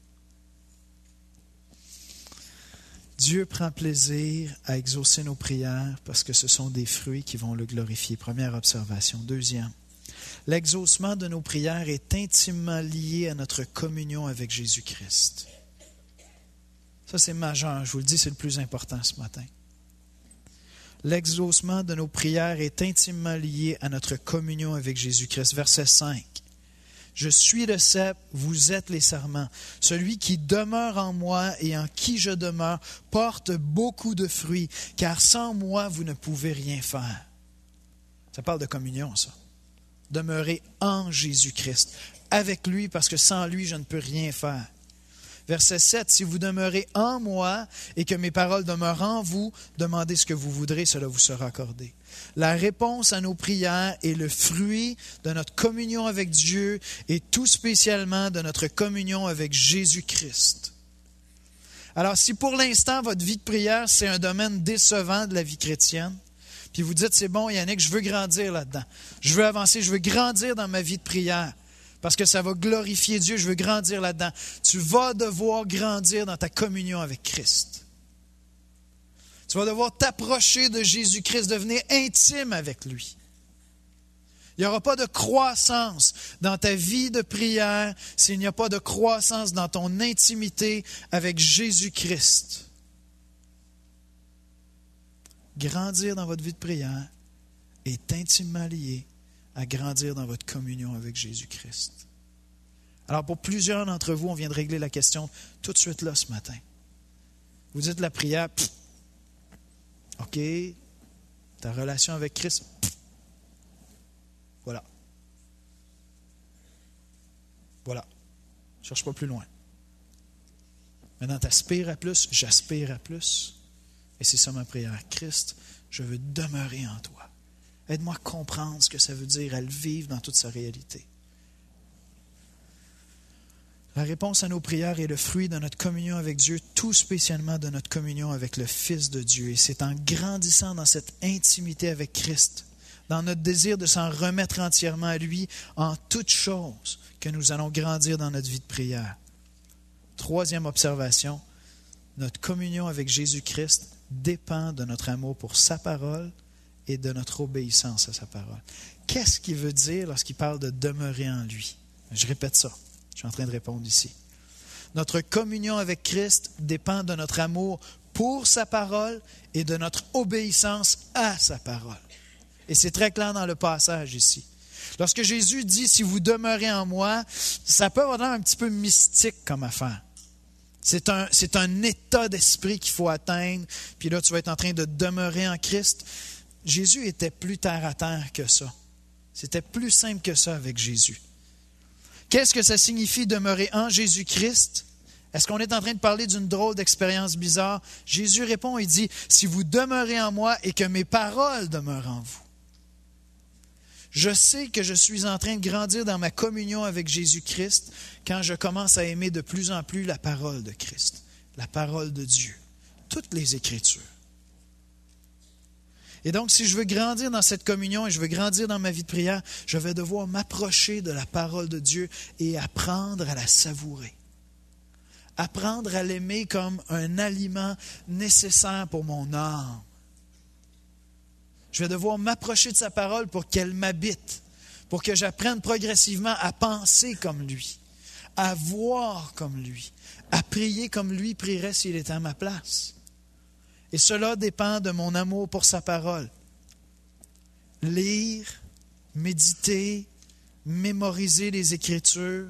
Dieu prend plaisir à exaucer nos prières parce que ce sont des fruits qui vont le glorifier. Première observation. Deuxième, L'exaucement de nos prières est intimement lié à notre communion avec Jésus-Christ. Ça, c'est majeur. Je vous le dis, c'est le plus important ce matin. L'exaucement de nos prières est intimement lié à notre communion avec Jésus-Christ. Verset 5. Je suis le cep, vous êtes les sarments. Celui qui demeure en moi et en qui je demeure porte beaucoup de fruits, car sans moi, vous ne pouvez rien faire. Ça parle de communion, ça. Demeurer en Jésus-Christ, avec lui, parce que sans lui, je ne peux rien faire. Verset 7, si vous demeurez en moi et que mes paroles demeurent en vous, demandez ce que vous voudrez, cela vous sera accordé. La réponse à nos prières est le fruit de notre communion avec Dieu et tout spécialement de notre communion avec Jésus-Christ. Alors, si pour l'instant, votre vie de prière, c'est un domaine décevant de la vie chrétienne, puis vous dites, c'est bon, Yannick, je veux grandir là-dedans. Je veux avancer, je veux grandir dans ma vie de prière. Parce que ça va glorifier Dieu, je veux grandir là-dedans. Tu vas devoir grandir dans ta communion avec Christ. Tu vas devoir t'approcher de Jésus-Christ, devenir intime avec lui. Il n'y aura pas de croissance dans ta vie de prière s'il n'y a pas de croissance dans ton intimité avec Jésus-Christ. Grandir dans votre vie de prière est intimement lié à grandir dans votre communion avec Jésus-Christ. Alors, pour plusieurs d'entre vous, on vient de régler la question tout de suite là ce matin. Vous dites la prière, OK, ta relation avec Christ, voilà. Voilà. Je ne cherche pas plus loin. Maintenant, tu aspires à plus, j'aspire à plus. Et c'est ça ma prière. Christ, je veux demeurer en toi. Aide-moi à comprendre ce que ça veut dire, à le vivre dans toute sa réalité. La réponse à nos prières est le fruit de notre communion avec Dieu, tout spécialement de notre communion avec le Fils de Dieu. Et c'est en grandissant dans cette intimité avec Christ, dans notre désir de s'en remettre entièrement à lui en toutes choses, que nous allons grandir dans notre vie de prière. Troisième observation, notre communion avec Jésus-Christ dépend de notre amour pour sa parole et de notre obéissance à sa parole. Qu'est-ce qu'il veut dire lorsqu'il parle de demeurer en lui? Je répète ça. Je suis en train de répondre ici. Notre communion avec Christ dépend de notre amour pour sa parole et de notre obéissance à sa parole. Et c'est très clair dans le passage ici. Lorsque Jésus dit « si vous demeurez en moi », ça peut avoir l'air un petit peu mystique comme affaire. C'est un état d'esprit qu'il faut atteindre, puis là tu vas être en train de demeurer en Christ. Jésus était plus terre à terre que ça. C'était plus simple que ça avec Jésus. Qu'est-ce que ça signifie demeurer en Jésus-Christ? Est-ce qu'on est en train de parler d'une drôle d'expérience bizarre? Jésus répond et dit, « Si vous demeurez en moi et que mes paroles demeurent en vous. » Je sais que je suis en train de grandir dans ma communion avec Jésus-Christ quand je commence à aimer de plus en plus la parole de Christ, la parole de Dieu, toutes les Écritures. Et donc, si je veux grandir dans cette communion et je veux grandir dans ma vie de prière, je vais devoir m'approcher de la parole de Dieu et apprendre à la savourer. Apprendre à l'aimer comme un aliment nécessaire pour mon âme. Je vais devoir m'approcher de sa parole pour qu'elle m'habite, pour que j'apprenne progressivement à penser comme lui, à voir comme lui, à prier comme lui prierait s'il était à ma place. Et cela dépend de mon amour pour sa parole. Lire, méditer, mémoriser les Écritures,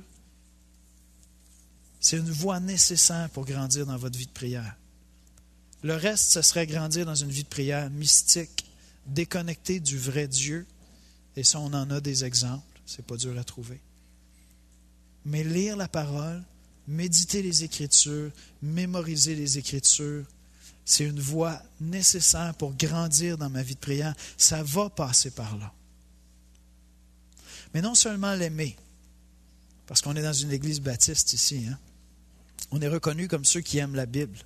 c'est une voie nécessaire pour grandir dans votre vie de prière. Le reste, ce serait grandir dans une vie de prière mystique, déconnectée du vrai Dieu. Et ça, on en a des exemples. C'est pas dur à trouver. Mais lire la parole, méditer les Écritures, mémoriser les Écritures, c'est une voie nécessaire pour grandir dans ma vie de prière. Ça va passer par là. Mais non seulement l'aimer, parce qu'on est dans une église baptiste ici, hein? On est reconnus comme ceux qui aiment la Bible.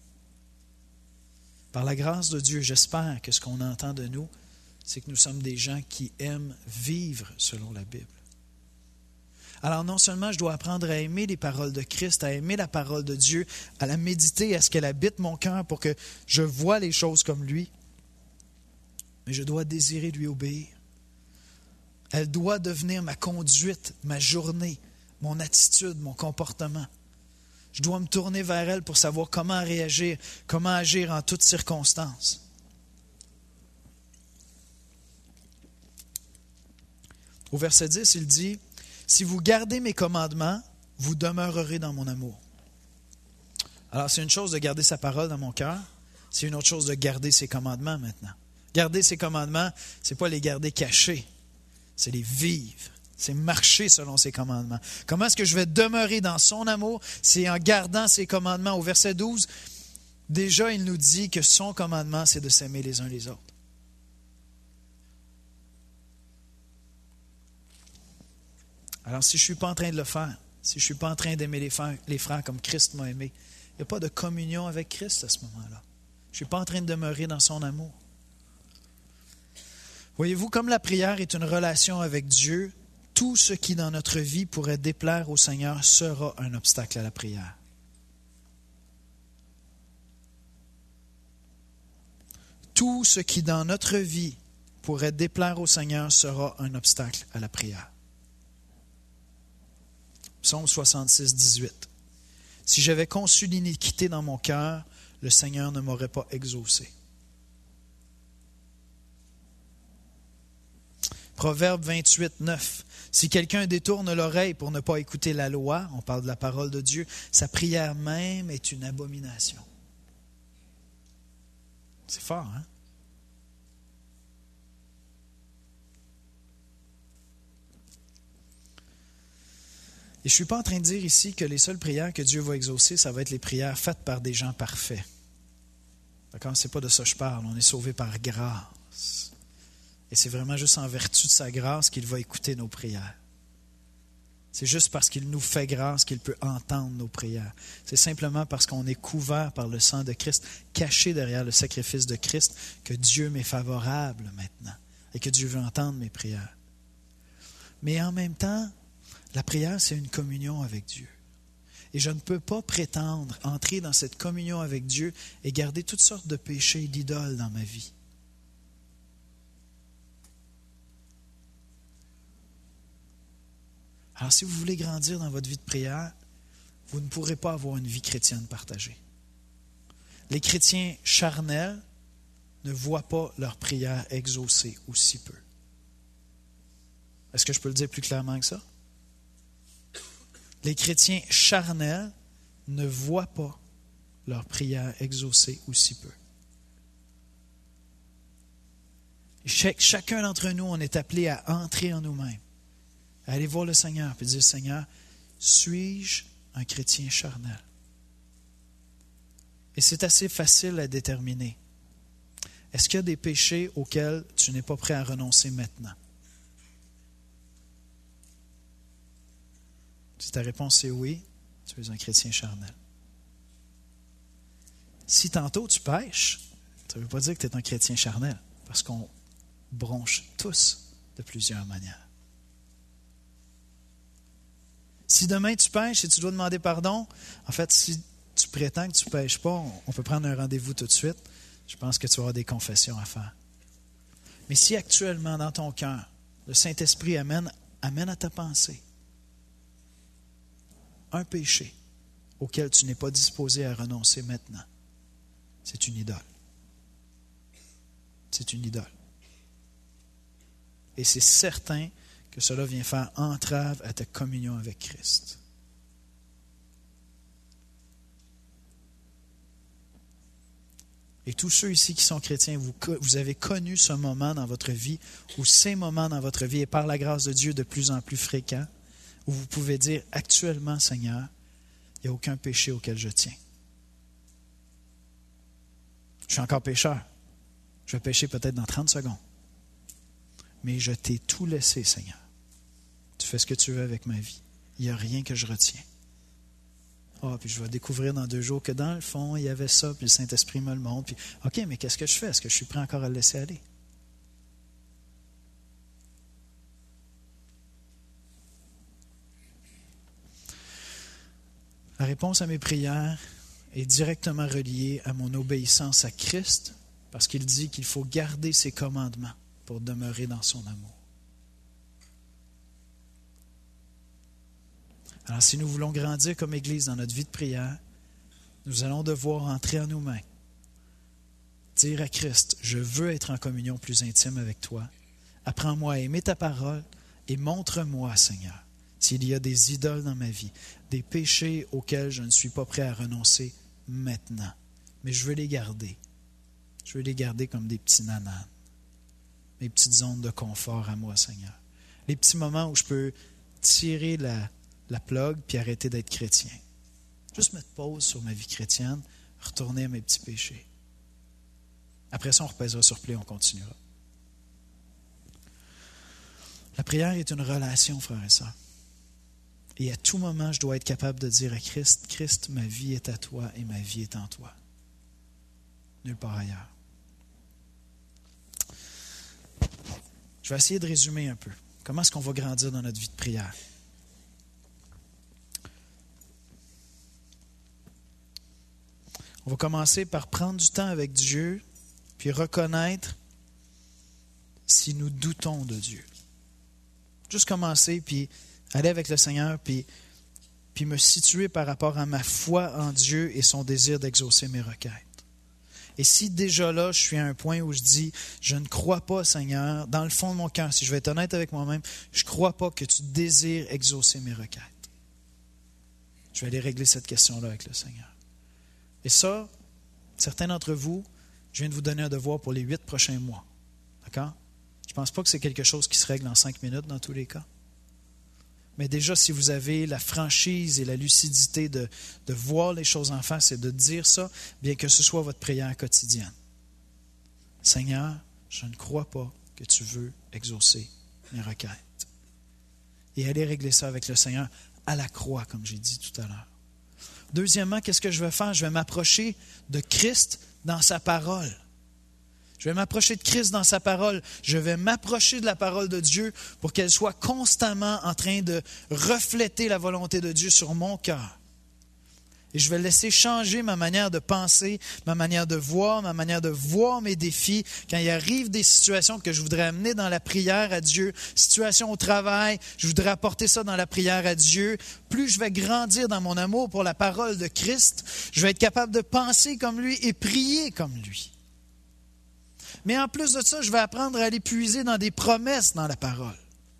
Par la grâce de Dieu, j'espère que ce qu'on entend de nous, c'est que nous sommes des gens qui aiment vivre selon la Bible. Alors non seulement je dois apprendre à aimer les paroles de Christ, à aimer la parole de Dieu, à la méditer, à ce qu'elle habite mon cœur pour que je voie les choses comme lui, mais je dois désirer lui obéir. Elle doit devenir ma conduite, ma journée, mon attitude, mon comportement. Je dois me tourner vers elle pour savoir comment réagir, comment agir en toutes circonstances. Au verset 10, il dit, « Si vous gardez mes commandements, vous demeurerez dans mon amour. » Alors, c'est une chose de garder sa parole dans mon cœur, c'est une autre chose de garder ses commandements maintenant. Garder ses commandements, ce n'est pas les garder cachés, c'est les vivre. C'est marcher selon ses commandements. Comment est-ce que je vais demeurer dans son amour? C'est en gardant ses commandements. Au verset 12, déjà, il nous dit que son commandement, c'est de s'aimer les uns les autres. Alors, si je ne suis pas en train de le faire, si je ne suis pas en train d'aimer les frères comme Christ m'a aimé, il n'y a pas de communion avec Christ à ce moment-là. Je ne suis pas en train de demeurer dans son amour. Voyez-vous, comme la prière est une relation avec Dieu, tout ce qui dans notre vie pourrait déplaire au Seigneur sera un obstacle à la prière. Tout ce qui dans notre vie pourrait déplaire au Seigneur sera un obstacle à la prière. Psaume 66, 18. Si j'avais conçu l'iniquité dans mon cœur, le Seigneur ne m'aurait pas exaucé. Proverbe 28, 9. Si quelqu'un détourne l'oreille pour ne pas écouter la loi, on parle de la parole de Dieu, sa prière même est une abomination. C'est fort, hein? Et je ne suis pas en train de dire ici que les seules prières que Dieu va exaucer, ça va être les prières faites par des gens parfaits. D'accord? Ce n'est pas de ça que je parle. On est sauvé par grâce. Et c'est vraiment juste en vertu de sa grâce qu'il va écouter nos prières. C'est juste parce qu'il nous fait grâce qu'il peut entendre nos prières. C'est simplement parce qu'on est couvert par le sang de Christ, caché derrière le sacrifice de Christ, que Dieu m'est favorable maintenant et que Dieu veut entendre mes prières. Mais en même temps, la prière, c'est une communion avec Dieu. Et je ne peux pas prétendre entrer dans cette communion avec Dieu et garder toutes sortes de péchés et d'idoles dans ma vie. Alors, si vous voulez grandir dans votre vie de prière, vous ne pourrez pas avoir une vie chrétienne partagée. Les chrétiens charnels ne voient pas leur prière exaucée ou si peu. Est-ce que je peux le dire plus clairement que ça? Les chrétiens charnels ne voient pas leur prière exaucée ou si peu. Chacun d'entre nous, on est appelé à entrer en nous-mêmes, à aller voir le Seigneur et dire, Seigneur, suis-je un chrétien charnel? Et c'est assez facile à déterminer. Est-ce qu'il y a des péchés auxquels tu n'es pas prêt à renoncer maintenant? Si ta réponse est oui, tu es un chrétien charnel. Si tantôt tu pêches, ça ne veut pas dire que tu es un chrétien charnel, parce qu'on bronche tous de plusieurs manières. Si demain tu pêches et tu dois demander pardon, en fait, si tu prétends que tu ne pêches pas, on peut prendre un rendez-vous tout de suite. Je pense que tu vas avoir des confessions à faire. Mais si actuellement, dans ton cœur, le Saint-Esprit amène à ta pensée un péché auquel tu n'es pas disposé à renoncer maintenant, c'est une idole. C'est une idole. Et c'est certain que cela vient faire entrave à ta communion avec Christ. Et tous ceux ici qui sont chrétiens, vous avez connu ce moment dans votre vie, ou ces moments dans votre vie, et par la grâce de Dieu de plus en plus fréquents, où vous pouvez dire actuellement, Seigneur, il n'y a aucun péché auquel je tiens. Je suis encore pécheur. Je vais pécher peut-être dans 30 secondes. Mais je t'ai tout laissé, Seigneur. Tu fais ce que tu veux avec ma vie. Il n'y a rien que je retiens. Puis je vais découvrir dans 2 jours que dans le fond, il y avait ça, puis le Saint-Esprit me le montre. Puis, OK, mais qu'est-ce que je fais? Est-ce que je suis prêt encore à le laisser aller? La réponse à mes prières est directement reliée à mon obéissance à Christ, parce qu'il dit qu'il faut garder ses commandements pour demeurer dans son amour. Alors, si nous voulons grandir comme Église dans notre vie de prière, nous allons devoir entrer en nous-mêmes. Dire à Christ, je veux être en communion plus intime avec toi. Apprends-moi à aimer ta parole et montre-moi, Seigneur, s'il y a des idoles dans ma vie, des péchés auxquels je ne suis pas prêt à renoncer maintenant. Mais je veux les garder. Je veux les garder comme des petits nananes. Mes petites zones de confort à moi, Seigneur. Les petits moments où je peux tirer la plug puis arrêter d'être chrétien. Juste mettre pause sur ma vie chrétienne, retourner à mes petits péchés. Après ça, on repèsera sur play, on continuera. La prière est une relation, frères et sœurs. Et à tout moment, je dois être capable de dire à Christ, Christ, ma vie est à toi et ma vie est en toi. Nulle part ailleurs. Je vais essayer de résumer un peu. Comment est-ce qu'on va grandir dans notre vie de prière? On va commencer par prendre du temps avec Dieu, puis reconnaître si nous doutons de Dieu. Juste commencer, puis aller avec le Seigneur, puis me situer par rapport à ma foi en Dieu et son désir d'exaucer mes requêtes. Et si déjà là, je suis à un point où je dis, je ne crois pas, Seigneur, dans le fond de mon cœur, si je vais être honnête avec moi-même, je ne crois pas que tu désires exaucer mes requêtes. Je vais aller régler cette question-là avec le Seigneur. Et ça, certains d'entre vous, je viens de vous donner un devoir pour les 8 prochains mois. D'accord? Je ne pense pas que c'est quelque chose qui se règle en 5 minutes dans tous les cas. Mais déjà, si vous avez la franchise et la lucidité de voir les choses en face et de dire ça, bien que ce soit votre prière quotidienne. Seigneur, je ne crois pas que tu veux exaucer mes requêtes. Et allez régler ça avec le Seigneur à la croix, comme j'ai dit tout à l'heure. Deuxièmement, qu'est-ce que je vais faire? Je vais m'approcher de Christ dans sa parole. Je vais m'approcher de Christ dans sa parole. Je vais m'approcher de la parole de Dieu pour qu'elle soit constamment en train de refléter la volonté de Dieu sur mon cœur. Et je vais laisser changer ma manière de penser, ma manière de voir mes défis. Quand il arrive des situations que je voudrais amener dans la prière à Dieu, situations au travail, je voudrais apporter ça dans la prière à Dieu. Plus je vais grandir dans mon amour pour la parole de Christ, je vais être capable de penser comme lui et prier comme lui. Mais en plus de ça, je vais apprendre à aller puiser dans des promesses dans la parole.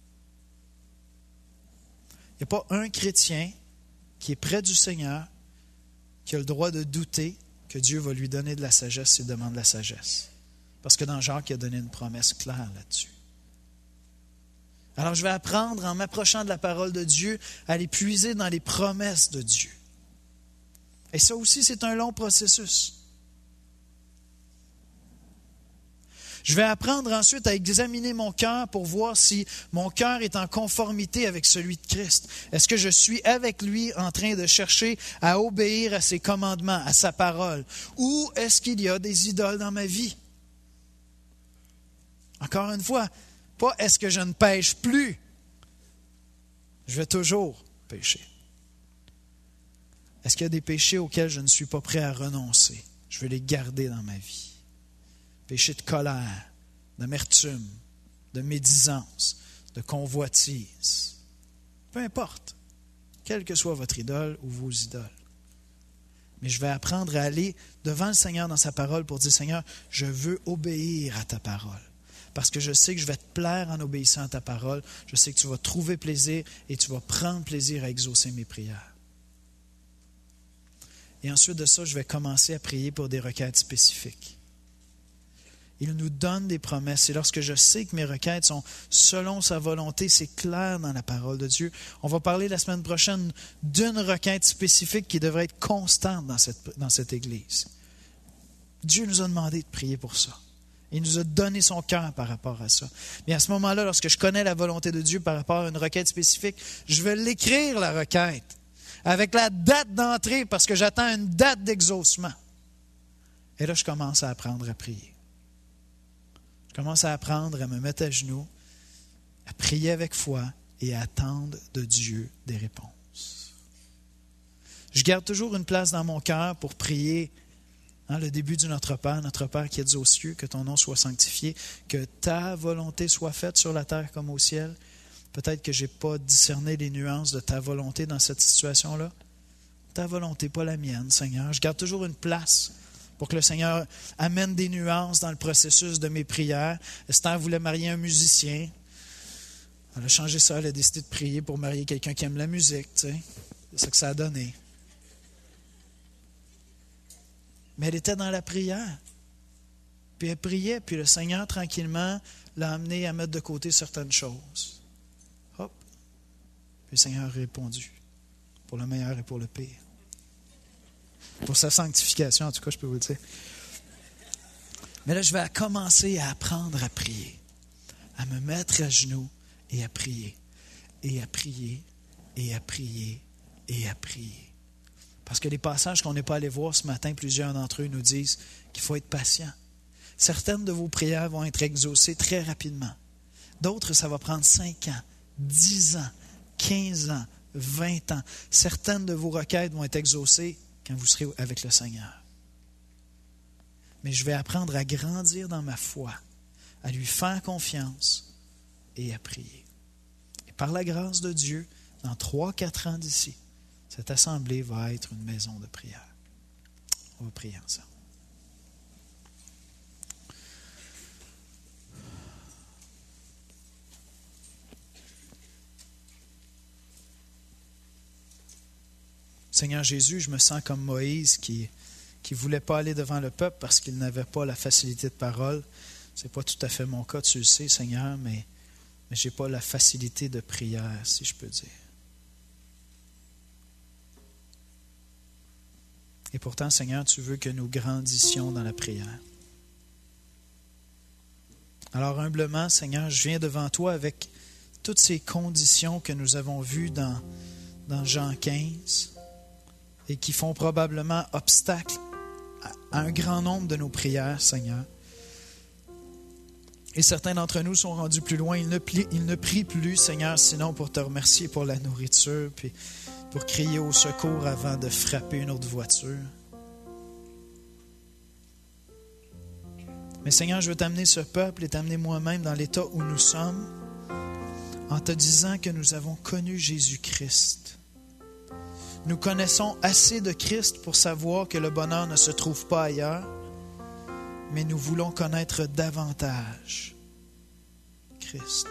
Il n'y a pas un chrétien qui est près du Seigneur qui a le droit de douter que Dieu va lui donner de la sagesse s'il demande de la sagesse. Parce que dans Jacques, il a donné une promesse claire là-dessus. Alors je vais apprendre, en m'approchant de la parole de Dieu, à aller puiser dans les promesses de Dieu. Et ça aussi, c'est un long processus. Je vais apprendre ensuite à examiner mon cœur pour voir si mon cœur est en conformité avec celui de Christ. Est-ce que je suis avec lui en train de chercher à obéir à ses commandements, à sa parole? Ou est-ce qu'il y a des idoles dans ma vie? Encore une fois, pas est-ce que je ne pêche plus? Je vais toujours pécher. Est-ce qu'il y a des péchés auxquels je ne suis pas prêt à renoncer? Je veux les garder dans ma vie. Péché de colère, d'amertume, de médisance, de convoitise. Peu importe, quelle que soit votre idole ou vos idoles. Mais je vais apprendre à aller devant le Seigneur dans sa parole pour dire, Seigneur, je veux obéir à ta parole. Parce que je sais que je vais te plaire en obéissant à ta parole. Je sais que tu vas trouver plaisir et tu vas prendre plaisir à exaucer mes prières. Et ensuite de ça, je vais commencer à prier pour des requêtes spécifiques. Il nous donne des promesses. Et lorsque je sais que mes requêtes sont selon sa volonté, c'est clair dans la parole de Dieu. On va parler la semaine prochaine d'une requête spécifique qui devrait être constante dans cette Église. Dieu nous a demandé de prier pour ça. Il nous a donné son cœur par rapport à ça. Mais à ce moment-là, lorsque je connais la volonté de Dieu par rapport à une requête spécifique, je vais l'écrire, la requête, avec la date d'entrée, parce que j'attends une date d'exaucement. Et là, je commence à apprendre à prier. Je commence à apprendre à me mettre à genoux, à prier avec foi et à attendre de Dieu des réponses. Je garde toujours une place dans mon cœur pour prier le début du Notre Père qui êtes aux cieux, que ton nom soit sanctifié, que ta volonté soit faite sur la terre comme au ciel. Peut-être que je n'ai pas discerné les nuances de ta volonté dans cette situation-là. Ta volonté, pas la mienne, Seigneur. Je garde toujours une place pour que le Seigneur amène des nuances dans le processus de mes prières. Esther voulait marier un musicien. Elle a changé ça, elle a décidé de prier pour marier quelqu'un qui aime la musique. Tu sais. C'est ça que ça a donné. Mais elle était dans la prière. Puis elle priait, puis le Seigneur, tranquillement, l'a amenée à mettre de côté certaines choses. Hop. Puis le Seigneur a répondu. Pour le meilleur et pour le pire. Pour sa sanctification, en tout cas, je peux vous le dire. Mais là, je vais commencer à apprendre à prier. À me mettre à genoux et à prier. Et à prier, et à prier, et à prier. Parce que les passages qu'on n'est pas allés voir ce matin, plusieurs d'entre eux nous disent qu'il faut être patient. Certaines de vos prières vont être exaucées très rapidement. D'autres, ça va prendre 5 ans, 10 ans, 15 ans, 20 ans. Certaines de vos requêtes vont être exaucées quand vous serez avec le Seigneur. Mais je vais apprendre à grandir dans ma foi, à lui faire confiance et à prier. Et par la grâce de Dieu, dans 3-4 ans d'ici, cette assemblée va être une maison de prière. On va prier ensemble. Seigneur Jésus, je me sens comme Moïse qui ne voulait pas aller devant le peuple parce qu'il n'avait pas la facilité de parole. Ce n'est pas tout à fait mon cas, tu le sais, Seigneur, mais je n'ai pas la facilité de prière, si je peux dire. Et pourtant, Seigneur, tu veux que nous grandissions dans la prière. Alors humblement, Seigneur, je viens devant toi avec toutes ces conditions que nous avons vues dans Jean 15 et qui font probablement obstacle à un grand nombre de nos prières, Seigneur. Et certains d'entre nous sont rendus plus loin. Ils ne prient plus, Seigneur, sinon pour te remercier pour la nourriture, puis pour crier au secours avant de frapper une autre voiture. Mais Seigneur, je veux t'amener ce peuple et t'amener moi-même dans l'état où nous sommes, en te disant que nous avons connu Jésus-Christ. Nous connaissons assez de Christ pour savoir que le bonheur ne se trouve pas ailleurs, mais nous voulons connaître davantage Christ.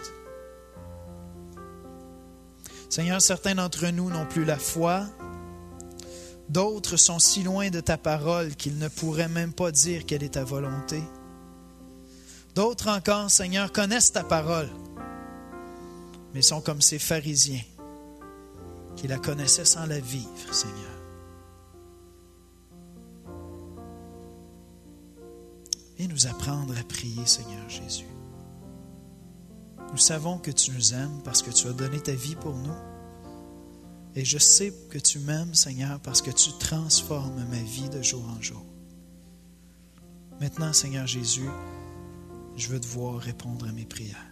Seigneur, certains d'entre nous n'ont plus la foi. D'autres sont si loin de ta parole qu'ils ne pourraient même pas dire quelle est ta volonté. D'autres encore, Seigneur, connaissent ta parole, mais sont comme ces pharisiens qui la connaissaient sans la vivre, Seigneur. Et nous apprendre à prier, Seigneur Jésus. Nous savons que tu nous aimes parce que tu as donné ta vie pour nous. Et je sais que tu m'aimes, Seigneur, parce que tu transformes ma vie de jour en jour. Maintenant, Seigneur Jésus, je veux te voir répondre à mes prières.